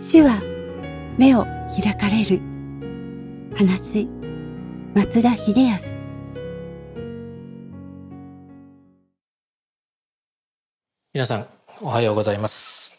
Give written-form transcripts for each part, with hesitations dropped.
主は目を開かれる。話、松田秀康。 皆さんおはようございます。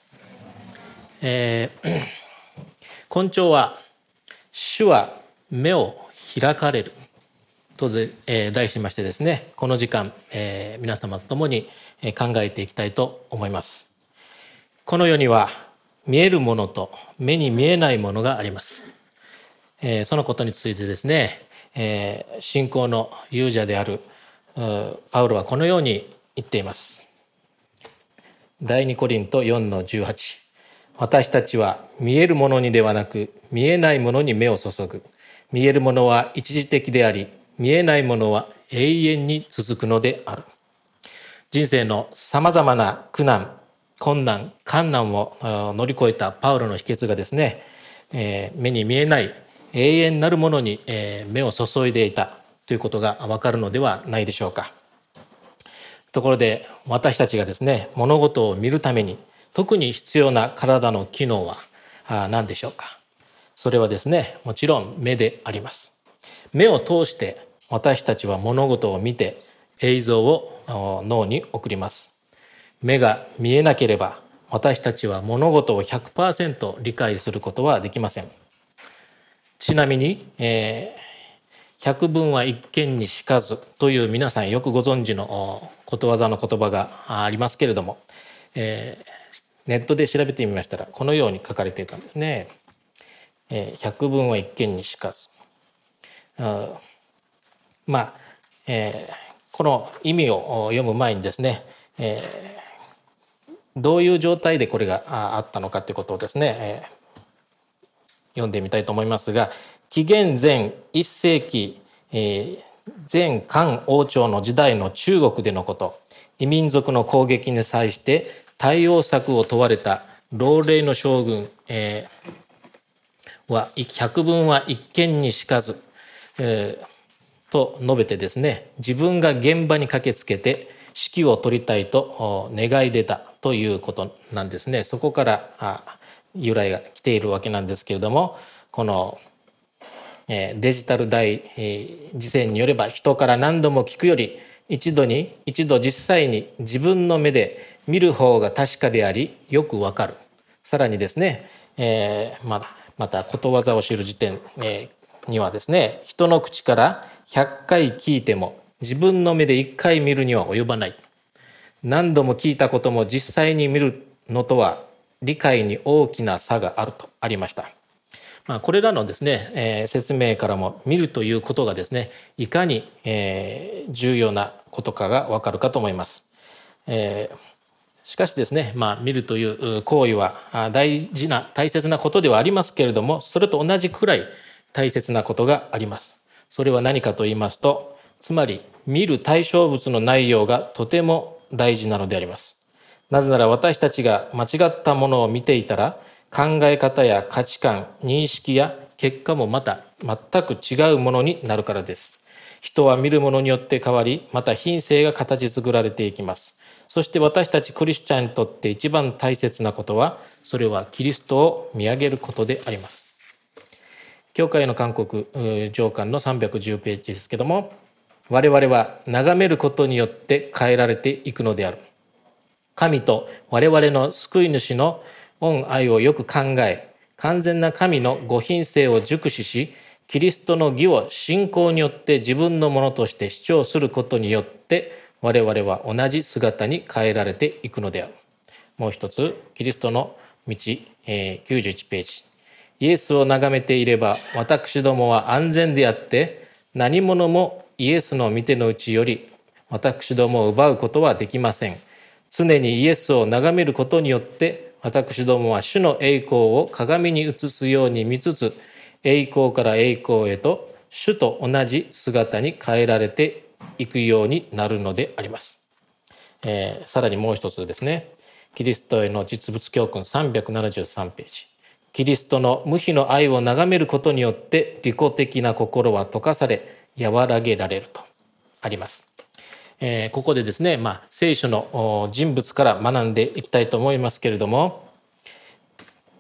今朝は主は目を開かれると題しましてですね、この時間、皆様と共に考えていきたいと思います。この世には見えるものと目に見えないものがあります。そのことについてですね、信仰の勇者であるパウロはこのように言っています。第2コリント4の18、私たちは見えるものにではなく見えないものに目を注ぐ。見えるものは一時的であり、見えないものは永遠に続くのである。人生のさまざまな苦難、困難、困難を乗り越えたパウロの秘訣がですね、目に見えない永遠なるものに目を注いでいたということがわかるのではないでしょうか。ところで私たちがですね、物事を見るために特に必要な体の機能は何でしょうか。それはですね、もちろん目であります。目を通して私たちは物事を見て映像を脳に送ります。目が見えなければ私たちは物事を 100% 理解することはできません。ちなみに、百聞は一見にしかずという皆さんよくご存知のことわざの言葉がありますけれども、ネットで調べてみましたらこのように書かれていたんですね。百聞は一見にしかず。この意味を読む前にですね、どういう状態でこれがあったのかということをですね、読んでみたいと思いますが、紀元前1世紀、前漢王朝の時代の中国でのこと、異民族の攻撃に際して対応策を問われた老齢の将軍、は百聞は一見にしかず、と述べてですね、自分が現場に駆けつけて指揮を取りたいと願い出たということなんですね。そこから由来が来ているわけなんですけれども、このデジタル大辞典によれば、人から何度も聞くより一度実際に自分の目で見る方が確かでありよくわかる。さらにですね、またことわざを知る辞典にはですね、人の口から100回聞いても自分の目で1回見るには及ばない。何度も聞いたことも実際に見るのとは理解に大きな差があるとありました。これらのですね、説明からも見るということがですね、いかに重要なことかがわかるかと思います。しかしですね、見るという行為は大切なことではありますけれども、それと同じくらい大切なことがあります。それは何かと言いますと、つまり見る対象物の内容がとても大事なのであります。なぜなら私たちが間違ったものを見ていたら、考え方や価値観、認識や結果もまた全く違うものになるからです。人は見るものによって変わり、また品性が形作られていきます。そして私たちクリスチャンにとって一番大切なことは、それはキリストを見上げることであります。教会の勧告上巻の310ページですけども、我々は眺めることによって変えられていくのである。神と我々の救い主の恩愛をよく考え、完全な神のご品性を熟視し、キリストの義を信仰によって自分のものとして主張することによって我々は同じ姿に変えられていくのである。もう一つ、キリストの道、91ページ。イエスを眺めていれば私どもは安全であって、何者もイエスの御手の内より私どもを奪うことはできません。常にイエスを眺めることによって私どもは主の栄光を鏡に映すように見つつ、栄光から栄光へと主と同じ姿に変えられていくようになるのであります。さらにもう一つですね、キリストへの実物教訓373ページ。キリストの無比の愛を眺めることによって利己的な心は溶かされ和らげられるとあります。ここでですね、聖書の人物から学んでいきたいと思いますけれども、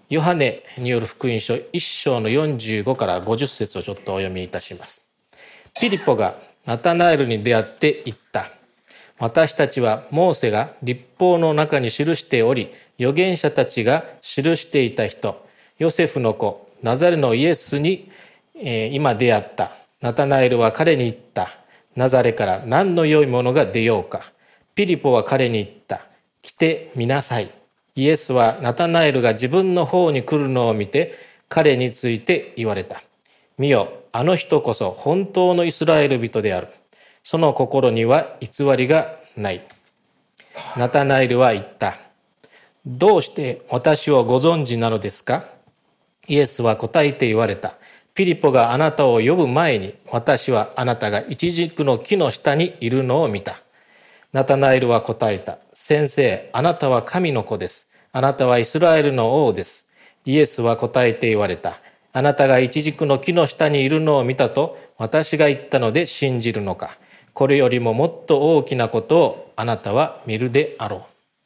ヨハネによる福音書1章の45から50節をちょっとお読みいたします。ピリポがナタナエルに出会って言った。私たちはモーセが律法の中に記しており、預言者たちが記していた人、ヨセフの子、ナザレのイエスに、今出会った。ナタナエルは彼に言った。ナザレから何の良いものが出ようか。ピリポは彼に言った。来てみなさい。イエスはナタナエルが自分の方に来るのを見て、彼について言われた。見よ、あの人こそ本当のイスラエル人である。その心には偽りがない。ナタナエルは言った。どうして私をご存知なのですか？イエスは答えて言われた。ピリポがあなたを呼ぶ前に、私はあなたがイチジクの木の下にいるのを見た。ナタナエルは答えた。先生、あなたは神の子です。あなたはイスラエルの王です。イエスは答えて言われた。あなたがイチジクの木の下にいるのを見たと私が言ったので信じるのか。これよりももっと大きなことをあなたは見るであろう。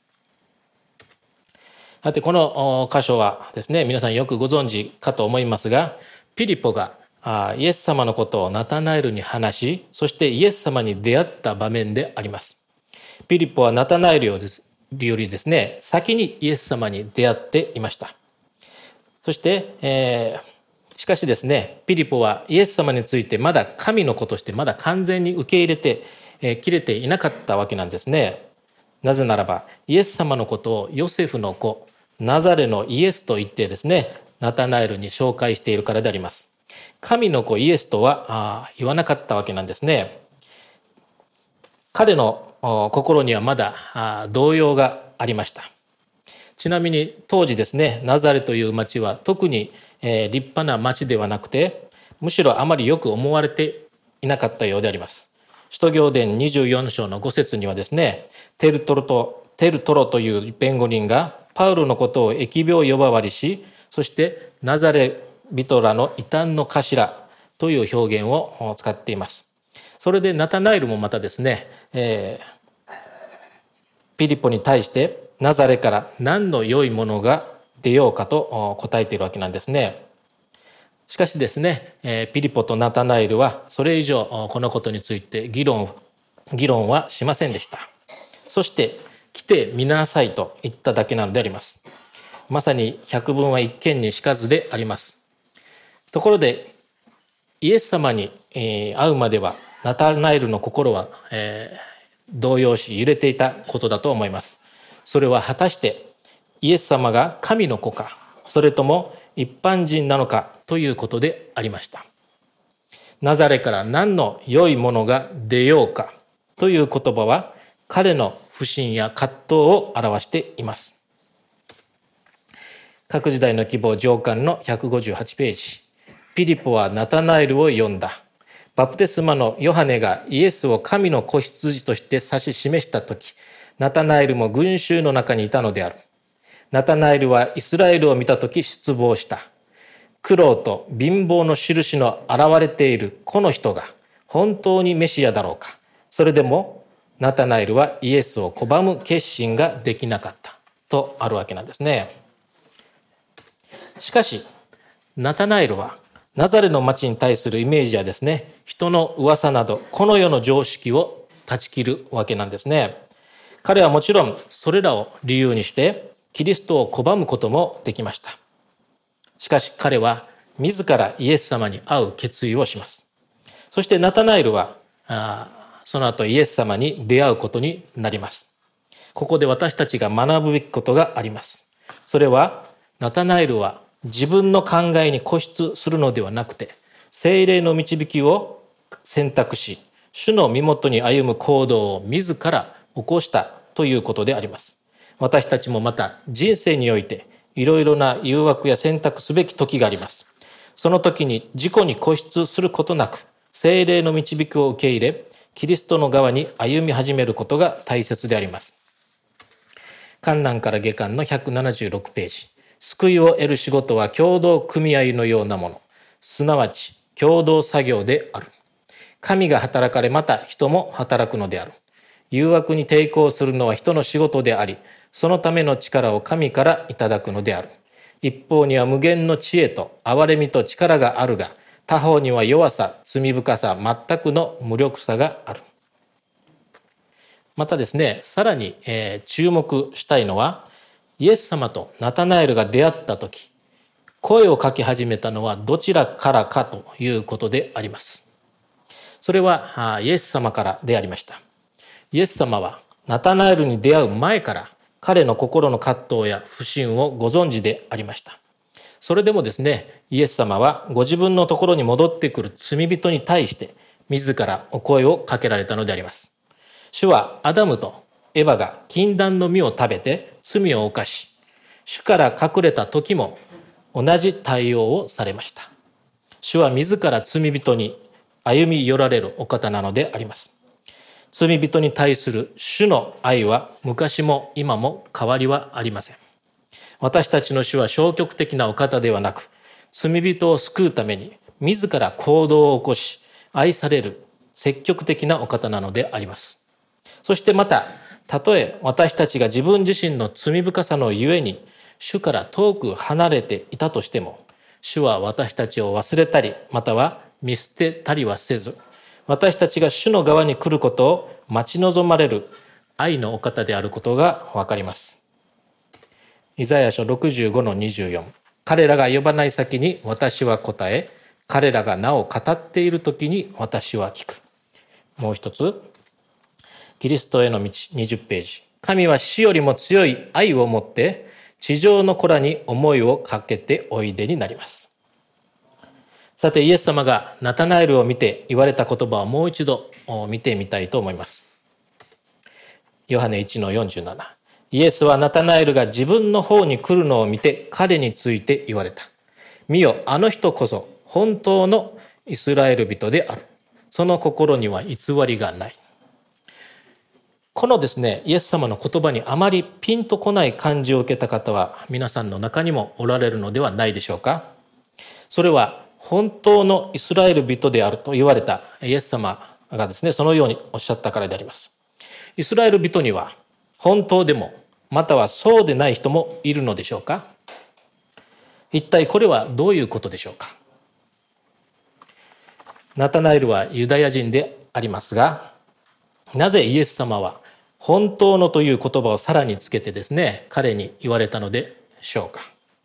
さて、この箇所はですね、皆さんよくご存知かと思いますが、ピリポがイエス様のことをナタナエルに話し、そしてイエス様に出会った場面であります。ピリポはナタナエルよりですね、先にイエス様に出会っていました。そして、しかしですね、ピリポはイエス様についてまだ神の子としてまだ完全に受け入れて、きれていなかったわけなんですね。なぜならば、イエス様のことをヨセフの子、ナザレのイエスと言ってですね、ナタナエルに紹介しているからであります。神の子イエスとは言わなかったわけなんですね。彼の心にはまだ動揺がありました。ちなみに当時ですね、ナザレという町は特に立派な町ではなくて、むしろあまりよく思われていなかったようであります。使徒行伝24章の5節にはですね、テルトロという弁護人がパウロのことを疫病呼ばわりし、そしてナザレ人らの異端の頭という表現を使っています。それでナタナエルもまたですね、ピリポに対してナザレから何の良いものが出ようかと答えているわけなんですね。しかしですね、ピリポとナタナエルはそれ以上このことについて議論はしませんでした。そして来てみなさいと言っただけなのであります。まさに百聞は一見にしかずであります。ところでイエス様に会うまではナタナエルの心は動揺し揺れていたことだと思います。それは果たしてイエス様が神の子か、それとも一般人なのかということでありました。ナザレから何の良いものが出ようかという言葉は彼の不信や葛藤を表しています。各時代の希望上巻の158ページ。ピリポはナタナエルを呼んだ。バプテスマのヨハネがイエスを神の子羊として指し示したとき、ナタナエルも群衆の中にいたのである。ナタナエルはイスラエルを見たとき失望した。苦労と貧乏の印の現れているこの人が本当にメシアだろうか。それでもナタナエルはイエスを拒む決心ができなかったとあるわけなんですね。しかしナタナエルはナザレの町に対するイメージやですね、人の噂などこの世の常識を断ち切るわけなんですね。彼はもちろんそれらを理由にしてキリストを拒むこともできました。しかし彼は自らイエス様に会う決意をします。そしてナタナエルはその後イエス様に出会うことになります。ここで私たちが学ぶべきことがあります。それはナタナエルは自分の考えに固執するのではなくて、聖霊の導きを選択し、主の身元に歩む行動を自ら起こしたということであります。私たちもまた人生においていろいろな誘惑や選択すべき時があります。その時に自己に固執することなく、聖霊の導きを受け入れ、キリストの側に歩み始めることが大切であります。観難から下巻の176ページ。救いを得る仕事は共同組合のようなもの、すなわち共同作業である。神が働かれ、また人も働くのである。誘惑に抵抗するのは人の仕事であり、そのための力を神からいただくのである。 一方には無限の知恵と憐れみと力があるが、他方には弱さ、罪深さ、全くの無力さがある。またですね、さらに、注目したいのは、イエス様とナタナエルが出会った時、声をかけ始めたのはどちらからかということであります。それはイエス様からでありました。イエス様はナタナエルに出会う前から彼の心の葛藤や不信をご存知でありました。それでもですね、イエス様はご自分のところに戻ってくる罪人に対して自らお声をかけられたのであります。主はアダムとエバが禁断の実を食べて罪を犯し、主から隠れた時も同じ対応をされました。主は自ら罪人に歩み寄られるお方なのであります。罪人に対する主の愛は昔も今も変わりはありません。私たちの主は消極的なお方ではなく、罪人を救うために自ら行動を起こし、愛される積極的なお方なのであります。そしてまた、たとえ私たちが自分自身の罪深さのゆえに主から遠く離れていたとしても、主は私たちを忘れたり、または見捨てたりはせず、私たちが主の側に来ることを待ち望まれる愛のお方であることがわかります。イザヤ書65の24。彼らが呼ばない先に私は答え、彼らがなお語っている時に私は聞く。もう一つ、キリストへの道20ページ。神は死よりも強い愛を持って地上の子らに思いをかけておいでになります。さて、イエス様がナタナエルを見て言われた言葉をもう一度見てみたいと思います。ヨハネ1の47。イエスはナタナエルが自分の方に来るのを見て彼について言われた。見よ、あの人こそ本当のイスラエル人である。その心には偽りがない。このですね、イエス様の言葉にあまりピンとこない感じを受けた方は皆さんの中にもおられるのではないでしょうか。それは本当のイスラエル人であると言われたイエス様がですね、そのようにおっしゃったからであります。イスラエル人には本当でもまたはそうでない人もいるのでしょうか。一体これはどういうことでしょうか。ナタナエルはユダヤ人でありますが、なぜイエス様は本当のという言葉をさらにつけてですね、彼に言われたのでしょうか。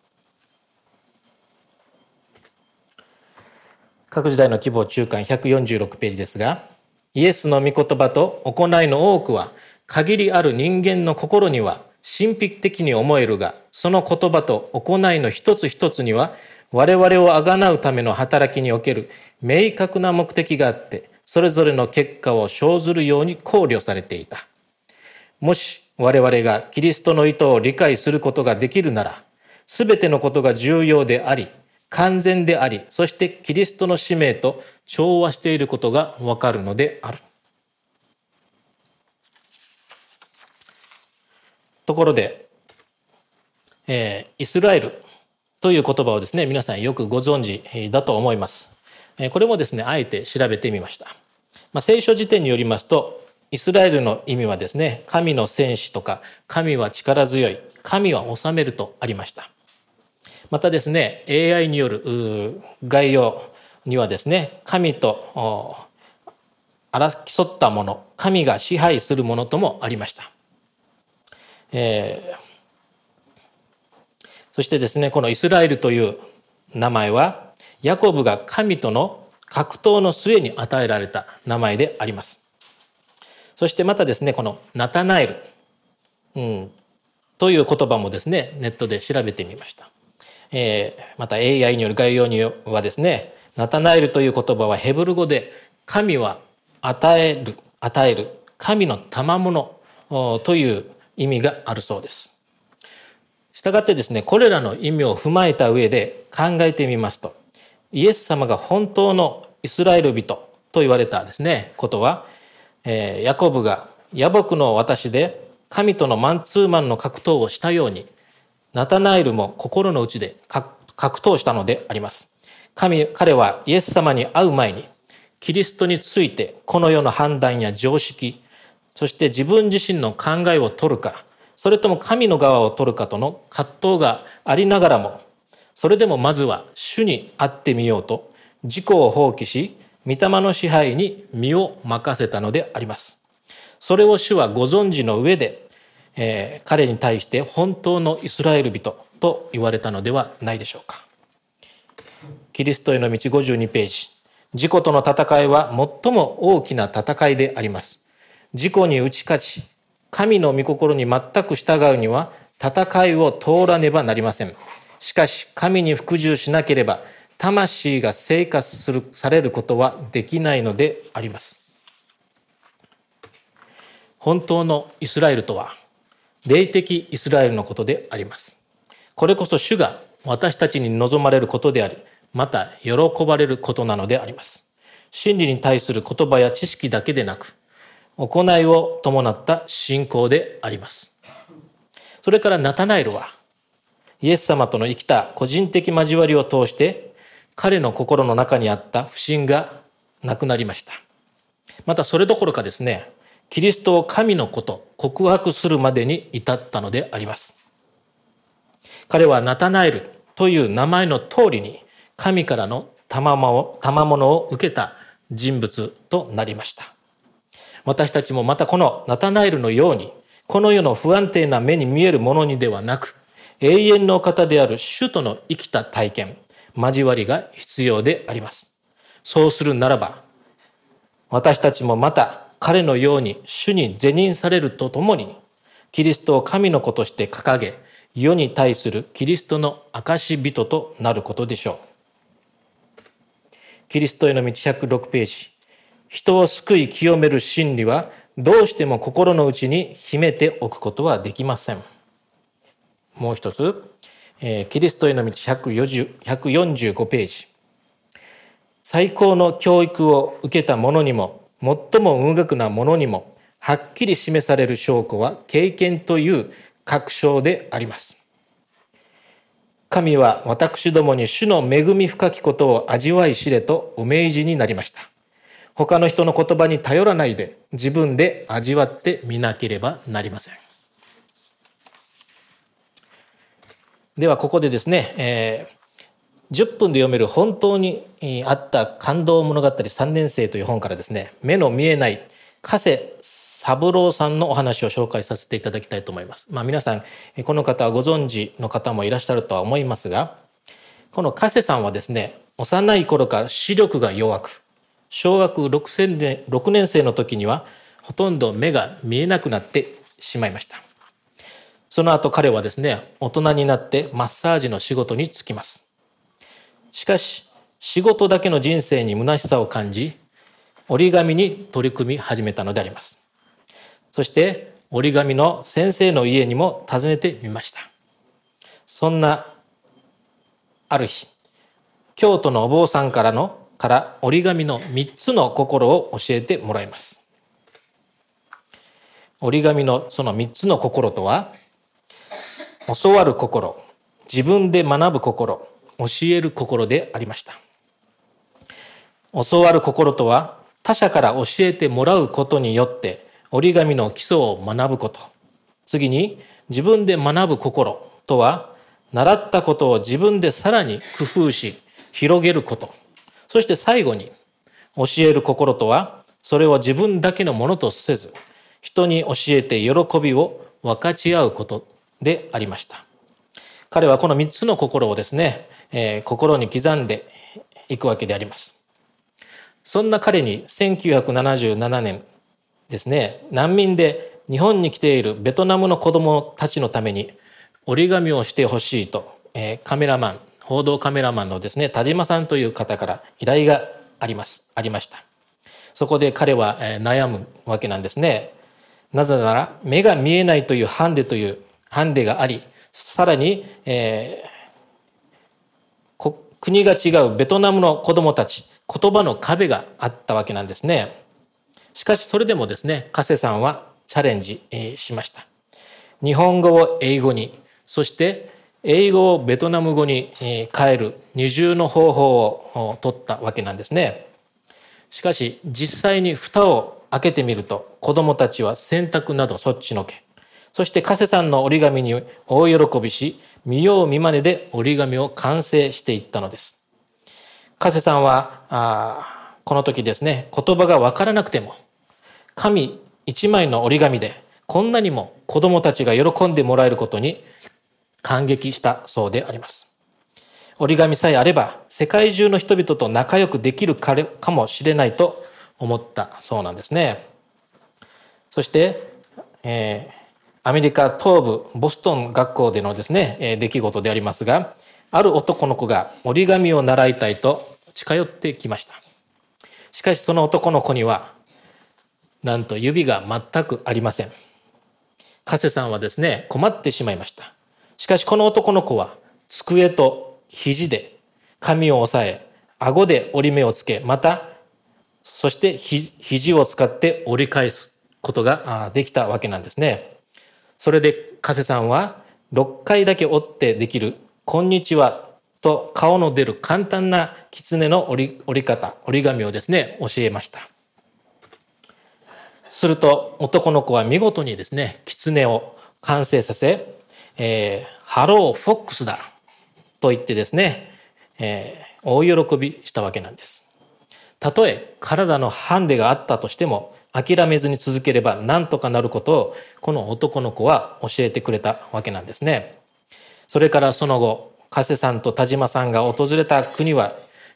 各時代の希望中間146ページですが、イエスの御言葉と行いの多くは限りある人間の心には神秘的に思えるが、その言葉と行いの一つ一つには我々をあがなうための働きにおける明確な目的があって、それぞれの結果を生ずるように考慮されていた。もし我々がキリストの意図を理解することができるなら、すべてのことが重要であり、完全であり、そしてキリストの使命と調和していることがわかるのである。ところで、イスラエルという言葉をですね、皆さんよくご存知だと思います。これもですね、あえて調べてみました。聖書辞典によりますと、イスラエルの意味はですね、神の戦士とか、神は力強い、神は治めるとありました。またですね、AI による概要にはですね、神と争ったもの、神が支配するものともありました。そしてですね、このイスラエルという名前は、ヤコブが神との格闘の末に与えられた名前であります。そしてまたですね、このナタナエル、という言葉もですね、ネットで調べてみました。また AI による概要にはですね、ナタナエルという言葉はヘブル語で神は与える、神の賜物という意味があるそうです。したがってですね、これらの意味を踏まえた上で考えてみますと、イエス様が本当のイスラエル人と言われたですね、ことは、ヤコブが野木の私で神とのマンツーマンの格闘をしたように、ナタナエルも心の内で格闘したのであります。彼はイエス様に会う前に、キリストについてこの世の判断や常識、そして自分自身の考えを取るか、それとも神の側を取るかとの葛藤がありながらも、 それでもまずは主に会ってみようと自己を放棄し、御霊の支配に身を任せたのであります。それを主はご存知の上で、彼に対して本当のイスラエル人と言われたのではないでしょうか。キリストへの道52ページ。自己との戦いは最も大きな戦いであります。自己に打ち勝ち、神の御心に全く従うには戦いを通らねばなりません。しかし神に服従しなければ魂が生活されることはできないのであります。本当のイスラエルとは霊的イスラエルのことであります。これこそ主が私たちに望まれることであり、また喜ばれることなのであります。真理に対する言葉や知識だけでなく、行いを伴った信仰であります。それからナタナエルはイエス様との生きた個人的交わりを通して彼の心の中にあった不信がなくなりました。またそれどころかですね、キリストを神の子と告白するまでに至ったのであります。彼はナタナエルという名前の通りに神からの賜物を受けた人物となりました。私たちもまたこのナタナエルのように、この世の不安定な目に見えるものにではなく、永遠の方である主との生きた体験、交わりが必要であります。そうするならば、私たちもまた彼のように主に是認されるとともに、キリストを神の子として掲げ、世に対するキリストの証人となることでしょう。キリストへの道106ページ。人を救い清める真理はどうしても心の内に秘めておくことはできません。もう一つ、キリストへの道145ページ。最高の教育を受けた者にも最も無学な者にもはっきり示される証拠は経験という確証であります。神は私どもに主の恵み深きことを味わい知れとお命じになりました。他の人の言葉に頼らないで自分で味わってみなければなりません。ではここでですね、10分で読める本当にあった感動物語3年生という本からですね、目の見えない加瀬三郎さんのお話を紹介させていただきたいと思います。皆さんこの方はご存知の方もいらっしゃるとは思いますが、この加瀬さんはですね、幼い頃から視力が弱く、小学6年生の時にはほとんど目が見えなくなってしまいました。その後彼はですね、大人になってマッサージの仕事に就きます。しかし仕事だけの人生に虚しさを感じ、折り紙に取り組み始めたのであります。そして折り紙の先生の家にも訪ねてみました。そんなある日、京都のお坊さんから折り紙の3つの心を教えてもらいます。折り紙のその3つの心とは、教わる心、自分で学ぶ心、教える心でありました。教わる心とは、他者から教えてもらうことによって折り紙の基礎を学ぶこと。次に、自分で学ぶ心とは、習ったことを自分でさらに工夫し広げること。そして最後に、教える心とは、それを自分だけのものとせず、人に教えて喜びを分かち合うことでありました。彼はこの3つの心をですね、心に刻んでいくわけであります。そんな彼に1977年ですね、難民で日本に来ているベトナムの子どもたちのために折り紙をしてほしいと、報道カメラマンのですね、田島さんという方から依頼がありました。そこで彼は悩むわけなんですね。なぜなら目が見えないというハンデがあり、さらに、国が違うベトナムの子どもたち、言葉の壁があったわけなんですね。しかしそれでもですね、加瀬さんはチャレンジしました。日本語を英語に、そして英語をベトナム語に変える二重の方法を取ったわけなんですね。しかし実際に蓋を開けてみると、子どもたちは洗濯などそっちのけ、 そして加瀬さんの折り紙に大喜びし、見よう見まねで折り紙を完成していったのです。加瀬さんはこの時ですね、言葉がわからなくても、紙一枚の折り紙でこんなにも子供たちが喜んでもらえることに感激したそうであります。折り紙さえあれば世界中の人々と仲良くできるかもしれないと思ったそうなんですね。そして、アメリカ東部ボストン学校でのですね、出来事でありますが、ある男の子が折り紙を習いたいと近寄ってきました。しかしその男の子にはなんと指が全くありません。加瀬さんはですね、困ってしまいました。しかしこの男の子は机と肘で紙を押さえ、顎で折り目をつけ、またそして肘を使って折り返すことができたわけなんですね。それで加瀬さんは6回だけ折ってできるこんにちはと顔の出る簡単な狐の折り方、折り紙をですね、教えました。すると男の子は見事にですね、狐を完成させ、ハローフォックスだと言ってですね、大喜びしたわけなんです。たとえ体のハンデがあったとしても諦めずに続ければ何とかなることをこの男の子は教えてくれたわけなんですね。それからその後、加瀬さんと田島さんが訪れた国は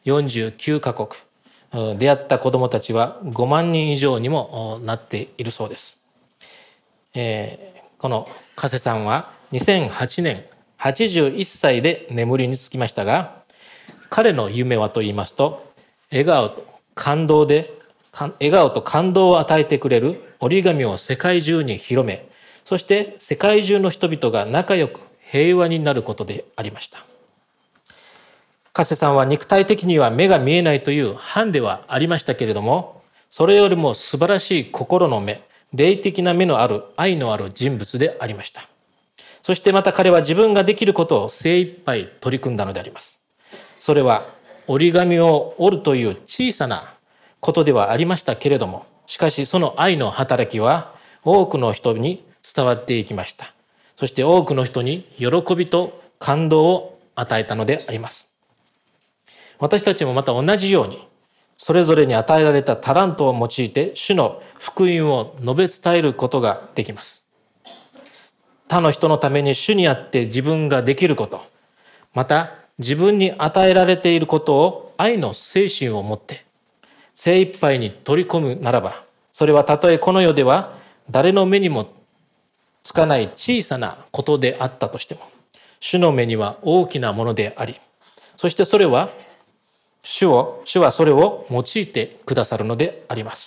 49カ国、出会った子どもたちは5万人以上にもなっているそうです。この加瀬さんは2008年81歳で眠りにつきましたが、彼の夢はと言いますと、笑顔と感動を与えてくれる折り紙を世界中に広め、そして世界中の人々が仲良く平和になることでありました。加瀬さんは肉体的には目が見えないというハンデはありましたけれども、それよりも素晴らしい心の目、霊的な目のある愛のある人物でありました。そしてまた彼は自分ができることを精一杯取り組んだのであります。それは折り紙を折るという小さなことではありましたけれども、しかしその愛の働きは多くの人に伝わっていきました。そして多くの人に喜びと感動を与えたのであります。私たちもまた同じように、それぞれに与えられたタラントを用いて主の福音を述べ伝えることができます。他の人のために主にあって自分ができること、また自分に与えられていることを愛の精神を持って精一杯に取り込むならば、それはたとえこの世では誰の目にもつかない小さなことであったとしても、主の目には大きなものであり、そしてそれは主はそれを用いてくださるのであります。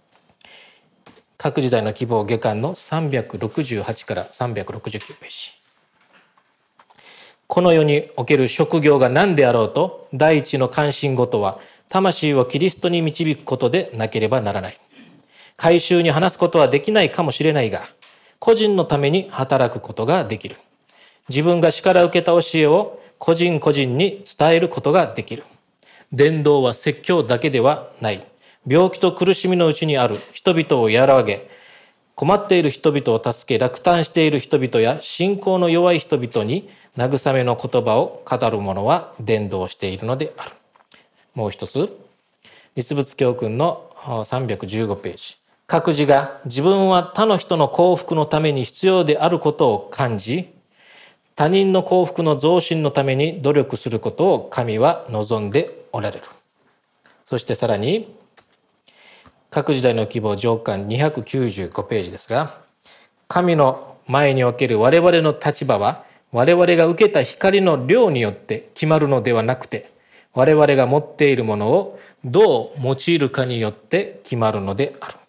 各時代の希望下巻の368から369ページ。この世における職業が何であろうと、第一の関心事は魂をキリストに導くことでなければならない。改宗に話すことはできないかもしれないが、個人のために働くことができる。自分が師から受けた教えを個人個人に伝えることができる。伝道は説教だけではない。病気と苦しみのうちにある人々を和らげ、困っている人々を助け、落胆している人々や信仰の弱い人々に慰めの言葉を語る者は伝道しているのである。もう一つ、立仏教訓の315ページ。各自が自分は他の人の幸福のために必要であることを感じ、他人の幸福の増進のために努力することを神は望んでおられる。そしてさらに、各時代の希望上巻295ページですが、神の前における我々の立場は、我々が受けた光の量によって決まるのではなくて、我々が持っているものをどう用いるかによって決まるのである。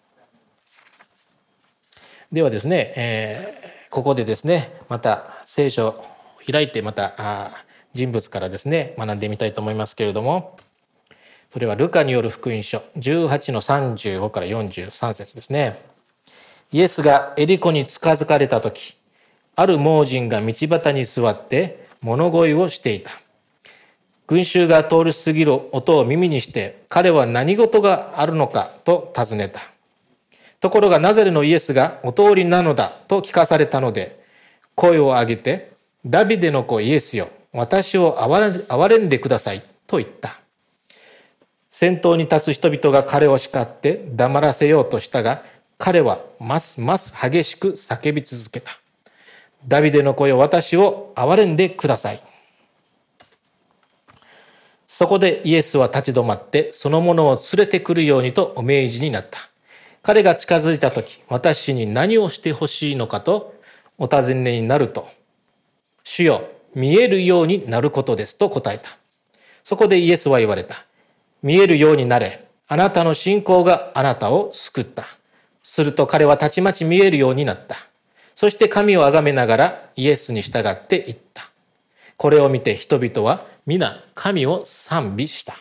ではですね、ここでですね、また聖書を開いてまた人物からですね、学んでみたいと思いますけれども、それはルカによる福音書18の35から43節ですね。イエスがエリコに近づかれたとき、ある盲人が道端に座って物乞いをしていた。群衆が通り過ぎる音を耳にして、彼は何事があるのかと尋ねた。 ところがナザレのイエスがお通りなのだと聞かされたので、声を上げて、ダビデの子イエスよ、私を憐れんでくださいと言った。先頭に立つ人々が彼を叱って黙らせようとしたが、彼はますます激しく叫び続けた。ダビデの子よ、私を憐れんでください。そこでイエスは立ち止まってその者を連れてくるようにとお命じになった。彼が近づいたとき、私に何をしてほしいのかとお尋ねになると、主よ、見えるようになることですと答えた。そこでイエスは言われた。見えるようになれ。あなたの信仰があなたを救った。すると彼はたちまち見えるようになった。そして神をあがめながらイエスに従っていった。これを見て人々は皆神を賛美した。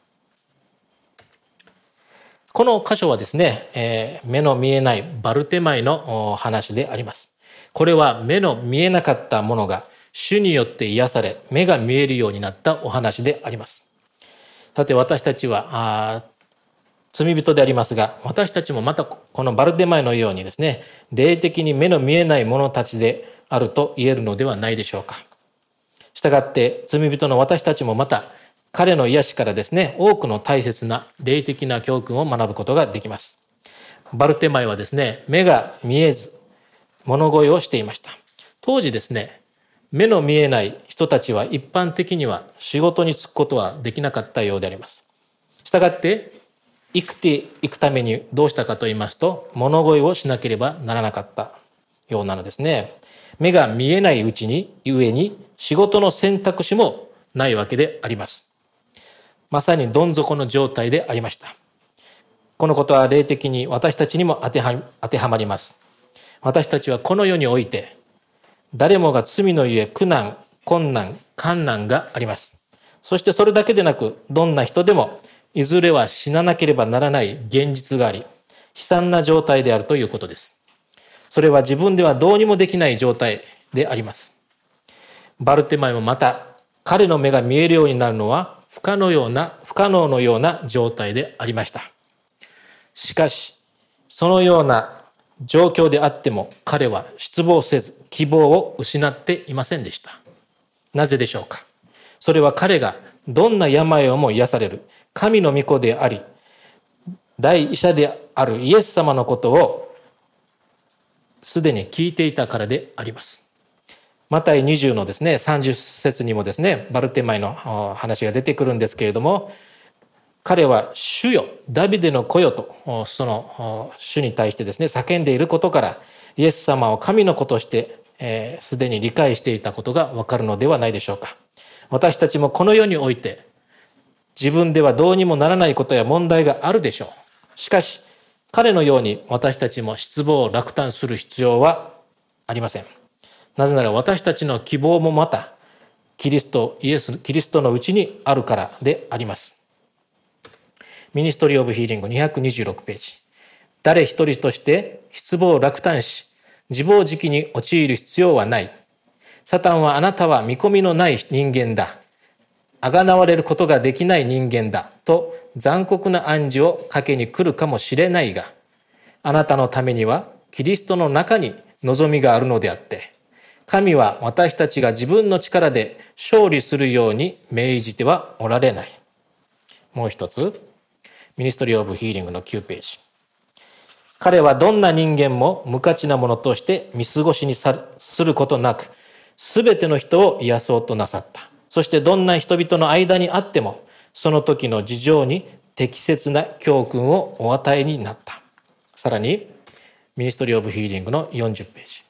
この箇所はですね、目の見えないバルテマイの話であります。これは目の見えなかったものが主によって癒され、目が見えるようになったお話であります。さて私たちは罪人でありますが、私たちもまたこのバルテマイのようにですね、霊的に目の見えない者たちであると言えるのではないでしょうか。したがって罪人の私たちもまた彼の癒しからですね、多くの大切な霊的な教訓を学ぶことができます。バルテマイはですね、目が見えず物乞いをしていました。当時ですね、目の見えない人たちは一般的には仕事に就くことはできなかったようであります。したがって生きていくためにどうしたかと言いますと、物乞いをしなければならなかったようなのですね。目が見えないうちに故に仕事の選択肢もないわけであります。まさにどん底の状態でありました。このことは霊的に私たちにも当てはまります。私たちはこの世において誰もが罪のゆえ苦難、困難、患難があります。そしてそれだけでなく、どんな人でもいずれは死ななければならない現実があり、悲惨な状態であるということです。それは自分ではどうにもできない状態であります。バルテマイもまた彼の目が見えるようになるのは不可能のような状態でありました。しかしそのような状況であっても彼は失望せず希望を失っていませんでした。なぜでしょうか。それは彼がどんな病をも癒される神の御子であり、大医者であるイエス様のことをすでに聞いていたからであります。マタイ20のですね30節にもですねバルテマイの話が出てくるんですけれども、彼は主よ、ダビデの子よとその主に対してですね叫んでいることから、イエス様を神の子としてすでに理解していたことがわかるのではないでしょうか。私たちもこの世において自分ではどうにもならないことや問題があるでしょう。しかし彼のように私たちも失望落胆する必要はありません。なぜなら私たちの希望もまたキリストのうちにあるからであります。ミニストリー・オブ・ヒーリング226ページ。誰一人として失望落胆し自暴自棄に陥る必要はない。サタンはあなたは見込みのない人間だ、あがなわれることができない人間だと残酷な暗示をかけに来るかもしれないが、あなたのためにはキリストの中に望みがあるのであって、神は私たちが自分の力で勝利するように命じてはおられない。もう一つ、ミニストリー・オブ・ヒーリングの9ページ。彼はどんな人間も無価値なものとして見過ごしにすることなく、すべての人を癒そうとなさった。そしてどんな人々の間にあっても、その時の事情に適切な教訓をお与えになった。さらに、ミニストリー・オブ・ヒーリングの40ページ。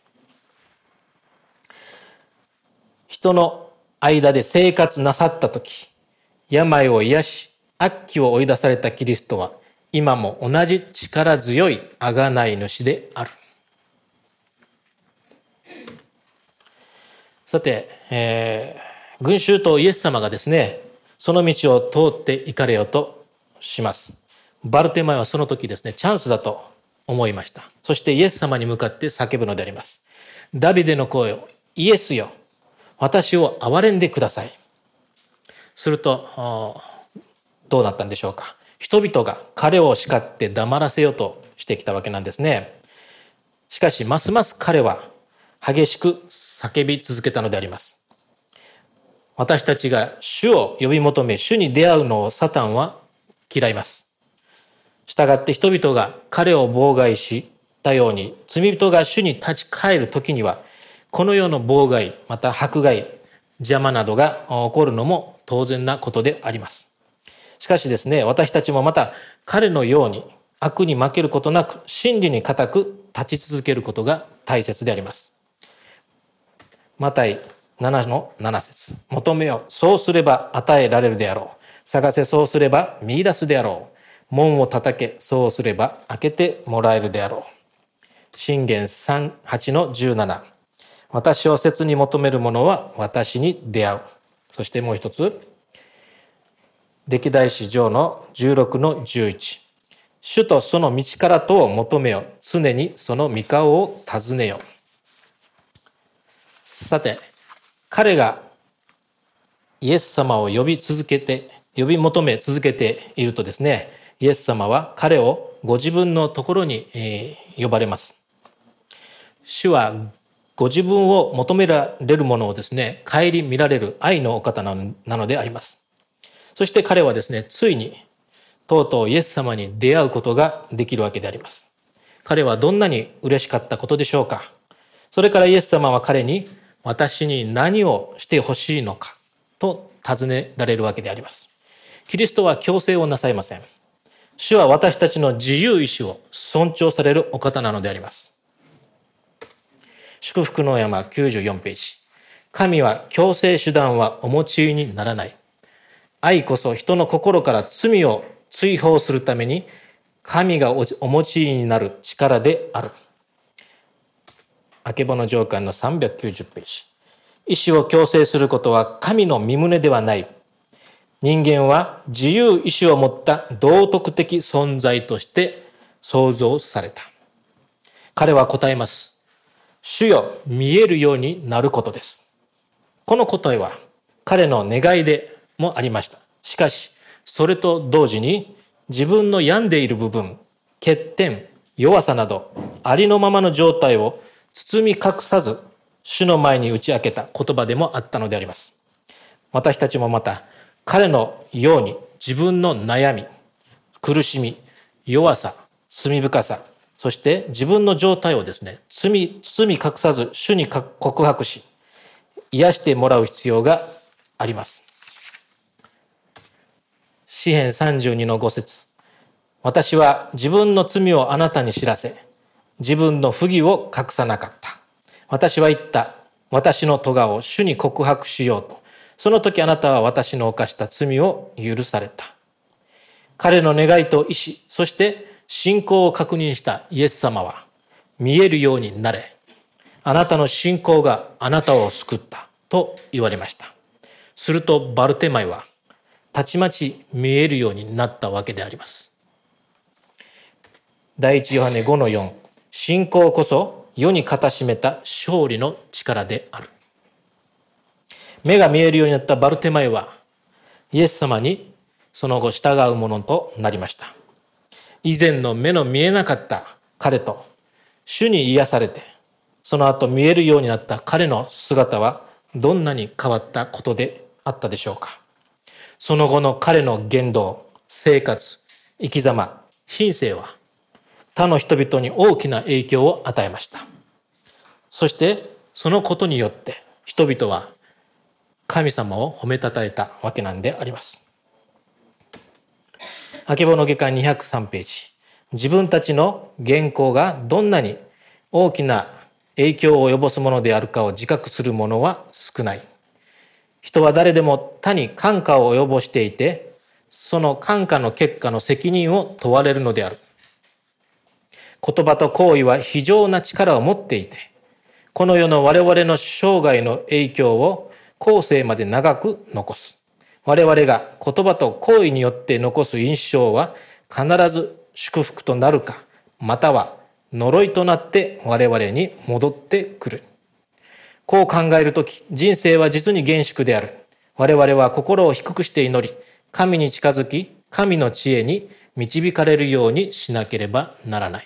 人の間で生活なさった時、病を癒し、悪鬼を追い出されたキリストは、今も同じ力強い贖い主である。さて、群衆とイエス様がですね、その道を通って行かれようとします。バルテマイはその時ですね、チャンスだと思いました。そしてイエス様に向かって叫ぶのであります。ダビデの子よ、イエスよ、私を憐れんでください。するとどうなったんでしょうか。 人々が彼を叱って黙らせようとしてきたわけなんですね。しかし、ますます彼は激しく叫び続けたのであります。私たちが主を呼び求め、主に出会うのをサタンは嫌います。したがって人々が彼を妨害したように、罪人が主に立ち返る時には、この世の妨害、また迫害、邪魔などが起こるのも当然なことであります。しかしですね、私たちもまた彼のように悪に負けることなく、真理に固く立ち続けることが大切であります。マタイ7の7節、求めよ、そうすれば与えられるであろう。探せ、そうすれば見出すであろう。門を叩け、そうすれば開けてもらえるであろう。箴言8の17、私を切に求める者は私に出会う。そしてもう一つ、歴代史上の16の11、主とその道からとを求めよ、常にその御顔を尋ねよ。さて、彼がイエス様を呼び求め続けているとですね、イエス様は彼をご自分のところに呼ばれます。主はご自分を求められるものをですね、顧みられる愛のお方なのであります。そして彼はですね、ついにとうとうイエス様に出会うことができるわけであります。彼はどんなに嬉しかったことでしょうか。それからイエス様は彼に、私に何をしてほしいのかと尋ねられるわけであります。キリストは強制をなさいません。主は私たちの自由意志を尊重されるお方なのであります。祝福の山94ページ。神は強制手段はお用いにならない。愛こそ人の心から罪を追放するために神がお用いになる力である。あけぼの上巻の390ページ。意志を強制することは神の御胸ではない。人間は自由意志を持った道徳的存在として創造された。彼は答えます。主よ、見えるようになることです。この答えは彼の願いでもありました。しかし、それと同時に自分の病んでいる部分、欠点、弱さなどありのままの状態を包み隠さず主の前に打ち明けた言葉でもあったのであります。私たちもまた彼のように自分の悩み、苦しみ、弱さ、罪深さ、そして自分の状態をですね、包み隠さず主に告白し、癒してもらう必要があります。詩編32の5節、私は自分の罪をあなたに知らせ、自分の不義を隠さなかった。私は言った。私の咎を主に告白しようと。その時あなたは私の犯した罪を許された。彼の願いと意志、そして信仰を確認したイエス様は、見えるようになれ。あなたの信仰があなたを救ったと言われました。するとバルテマイは、たちまち見えるようになったわけであります。第一ヨハネ5の4、信仰こそ世に固しめた勝利の力である。目が見えるようになったバルテマイは、イエス様にその後従うものとなりました。以前の目の見えなかった彼と、主に癒されて、その後見えるようになった彼の姿はどんなに変わったことであったでしょうか。その後の彼の言動、生活、生き様、品性は他の人々に大きな影響を与えました。そしてそのことによって人々は神様を褒めたたえたわけなんであります。あけぼの下巻203ページ。自分たちの言行がどんなに大きな影響を及ぼすものであるかを自覚する者は少ない。人は誰でも他に感化を及ぼしていて、その感化の結果の責任を問われるのである。言葉と行為は非常な力を持っていて、この世の我々の生涯の影響を後世まで長く残す。我々が言葉と行為によって残す印象は必ず祝福となるか、または呪いとなって我々に戻ってくる。こう考えるとき、人生は実に厳粛である。我々は心を低くして祈り、神に近づき、 神の知恵に導かれるようにしなければならない。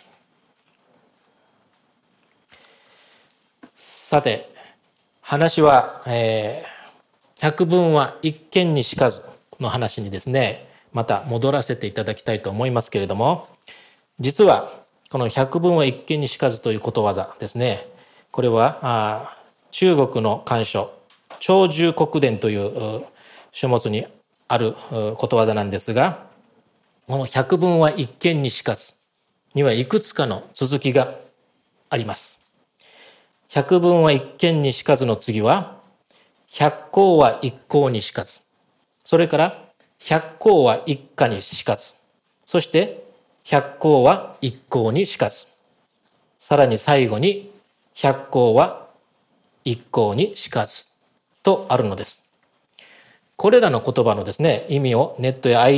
さて、話は、百聞は一見にしかずの話にですね、また戻らせていただきたいと思いますけれども、実はこの百聞は一見にしかずということわざですね、これは中国の漢書長寿国伝という書物にあることわざなんですが、この百聞は一見にしかずにはいくつかの続きがあります。百聞は一見にしかずの次は、百行は一向にしかず、それから百行は一家にしかず、そして百行は一向にしかず、さらに最後に百行は一向にしかずとあるのです。これらの言葉のですね、意味をネットや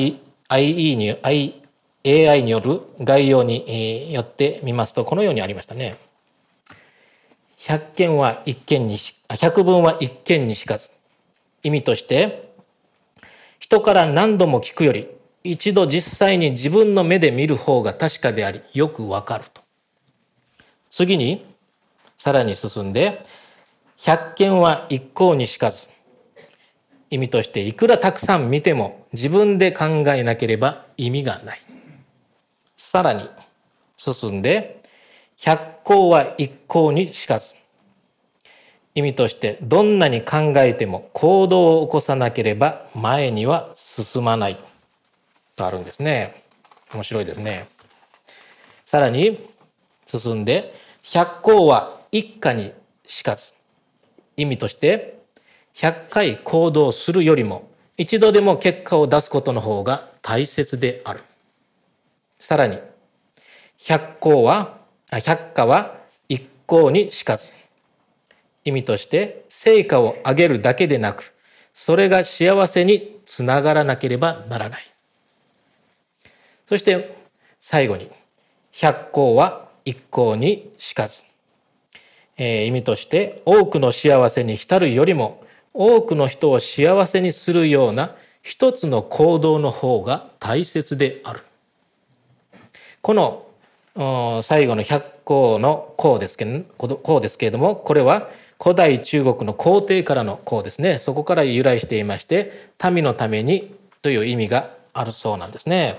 AI による概要によって見ますと、このようにありましたね。百聞は一見にしかず。意味として、人から何度も聞くより、一度実際に自分の目で見る方が確かであり、よくわかると。次に、さらに進んで、百見は一向にしかず。意味として、いくらたくさん見ても自分で考えなければ意味がない。さらに進んで、百行は一向にしかず。意味として、どんなに考えても行動を起こさなければ前には進まないとあるんですね。面白いですね。さらに進んで、百行は一家にしかず。意味として、100回行動するよりも一度でも結果を出すことの方が大切である。さらに、百家は一向にしかず。意味として、成果を上げるだけでなく、それが幸せにつながらなければならない。そして最後に、百行は一向にしかず。意味として、多くの幸せに浸るよりも多くの人を幸せにするような一つの行動の方が大切である。この最後の百行の行ですけれども、これは古代中国の皇帝からの行ですね。そこから由来していまして、民のためにという意味があるそうなんですね。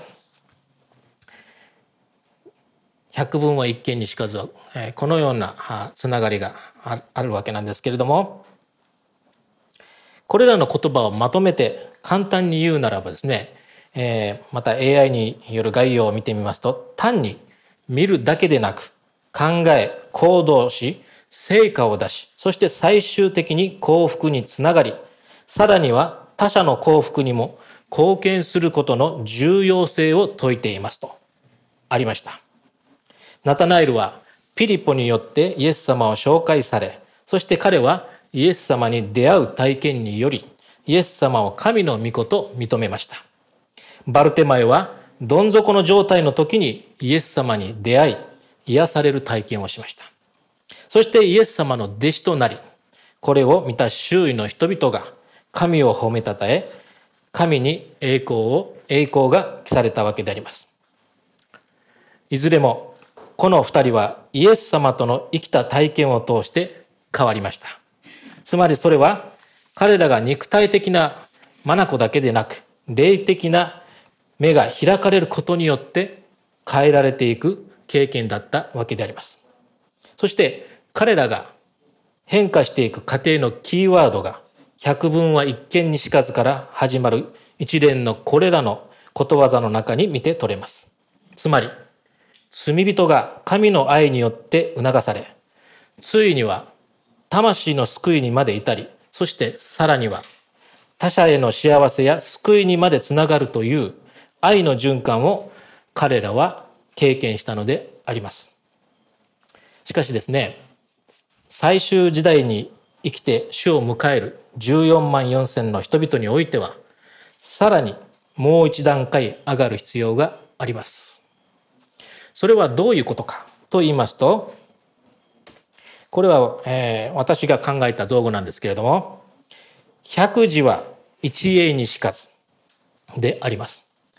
百聞は一見にしかずは、このようなつながりがあるわけなんですけれども、これらの言葉をまとめて簡単に言うならばですね、また AI による概要を見てみますと、単に見るだけでなく、考え、行動し、成果を出し、そして最終的に幸福につながり、さらには他者の幸福にも貢献することの重要性を説いていますとありました。ナタナエルはピリポによってイエス様を紹介され、そして彼はイエス様に出会う体験により、イエス様を神の御子と認めました。バルテマイはどん底の状態の時にイエス様に出会い、癒される体験をしました。そしてイエス様の弟子となり、これを見た周囲の人々が神を褒めたたえ、神に栄光が記されたわけであります。いずれもこの二人はイエス様との生きた体験を通して変わりました。つまりそれは彼らが肉体的な眼だけでなく、霊的な目が開かれることによって変えられていく経験だったわけであります。そして彼らが変化していく過程のキーワードが、百聞は一見にしかずから始まる一連のこれらのことわざの中に見て取れます。つまり、罪人が神の愛によって促され、ついには魂の救いにまで至り、そしてさらには他者への幸せや救いにまでつながるという愛の循環を彼らは経験したのであります。しかしですね、最終時代に生きて主を迎える14万4千の人々においては、さらにもう一段階上がる必要があります。それはどういうことかと言いますと、これは、私が考えた造語なんですけれども、百字は一栄にしかずであります。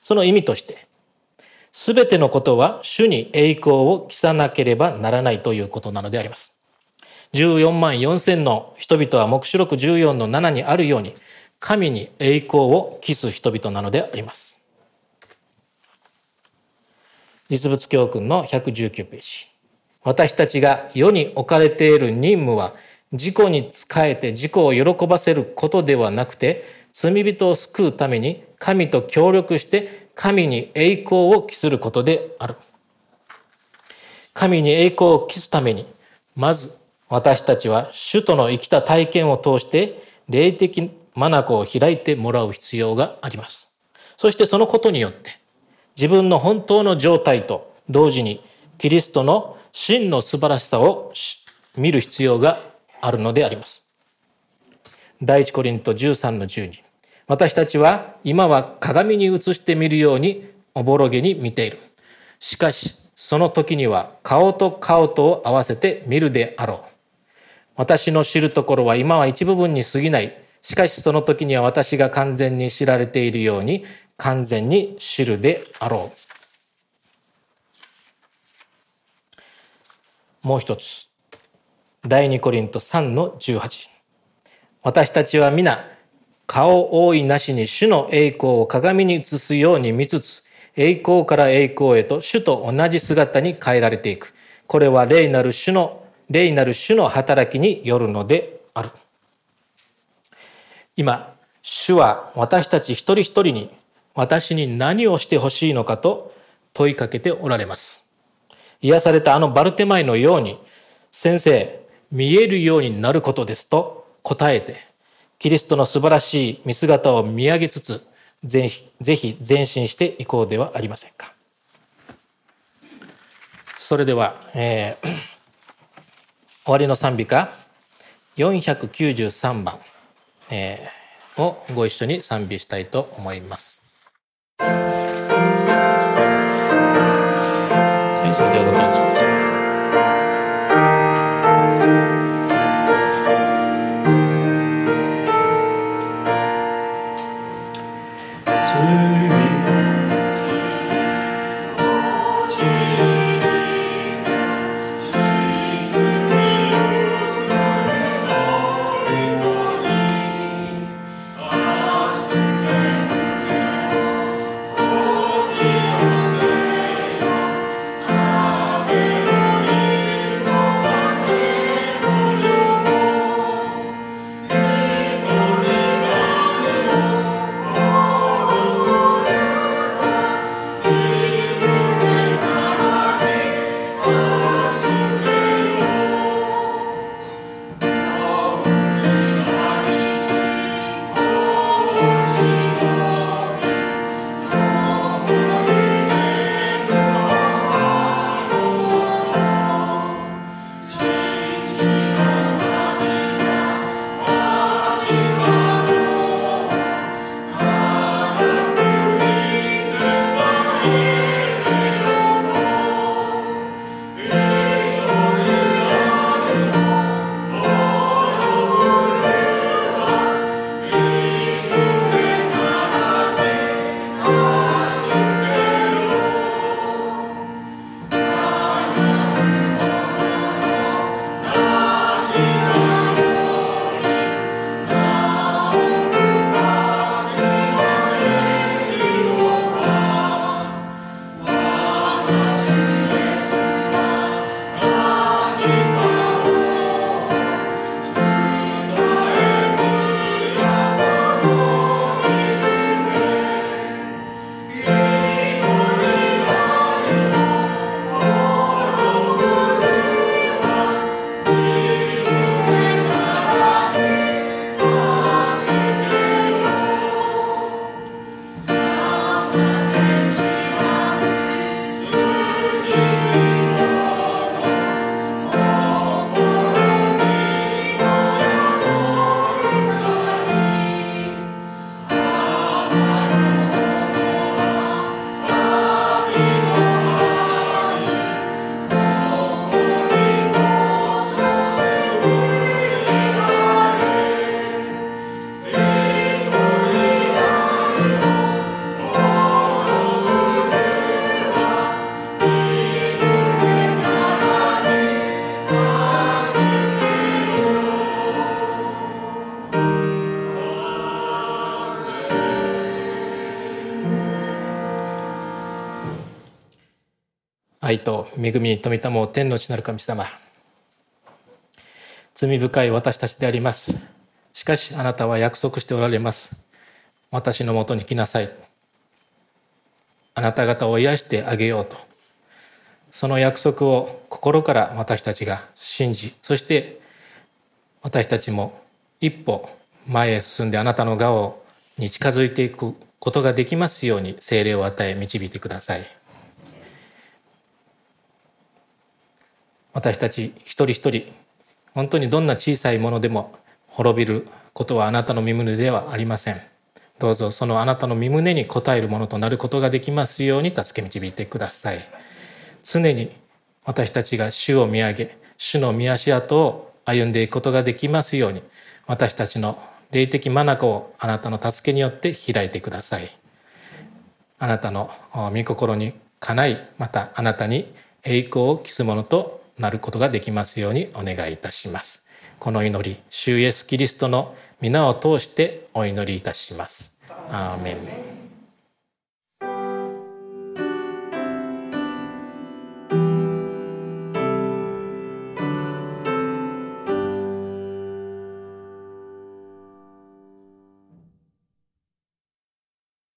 その意味として、すべてのことは主に栄光を期さなければならないということなのであります。14万4千の人々は黙示録14の7にあるように、神に栄光を期す人々なのであります。実物教訓の119ページ。私たちが世に置かれている任務は、自己に仕えて自己を喜ばせることではなくて、罪人を救うために神と協力して神に栄光を期することである。神に栄光を期すために、まず私たちは主との生きた体験を通して霊的眼を開いてもらう必要があります。そしてそのことによって自分の本当の状態と同時にキリストの真の素晴らしさを見る必要があるのであります。第一コリント13の12。私たちは今は鏡に映して見るようにおぼろげに見ている。しかしその時には顔と顔とを合わせて見るであろう。私の知るところは今は一部分に過ぎない。しかしその時には私が完全に知られているように完全に知るであろう。もう一つ。第二コリント3の18。私たちは皆顔覆いなしに主の栄光を鏡に映すように見つつ、栄光から栄光へと主と同じ姿に変えられていく。これは霊なる主の働きによるのである。今、主は私たち一人一人に私に何をしてほしいのかと問いかけておられます。癒されたあのバルテマイのように、先生、見えるようになることですと答えて、キリストの素晴らしい見姿を見上げつつ、ぜひ前進していこうではありませんか。それでは、終わりの賛美歌493番、をご一緒に賛美したいと思います。はい、それではご起立ください。 Oh 愛と恵みに富みたもう天の地なる神様、罪深い私たちであります。しかしあなたは約束しておられます。私のもとに来なさい、あなた方を癒してあげようと。その約束を心から私たちが信じ、そして私たちも一歩前へ進んであなたの側に近づいていくことができますように、聖霊を与え導いてください。私たち一人一人、本当にどんな小さいものでも滅びることはあなたの御胸ではありません。どうぞそのあなたの御胸に応えるものとなることができますように助け導いてください。常に私たちが主を見上げ、主の御足跡を歩んでいくことができますように、私たちの霊的眼をあなたの助けによって開いてください。あなたの御心にかない、またあなたに栄光を期すものとなることができますようにお願いいたします。この祈り、主イエスキリストの皆を通してお祈りいたします。アーメン。